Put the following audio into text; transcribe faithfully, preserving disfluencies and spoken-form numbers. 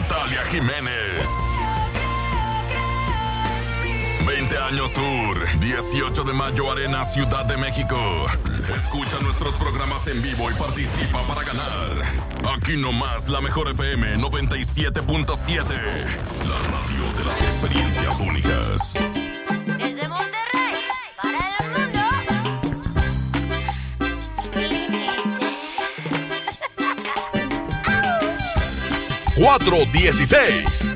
Natalia Jiménez. veinte años Tour, dieciocho de mayo Arena, Ciudad de México. Escucha nuestros programas en vivo y participa para ganar. Aquí nomás la mejor F M noventa y siete punto siete. La radio de las experiencias únicas. Desde Monterrey, para el mundo. cuatro dieciséis.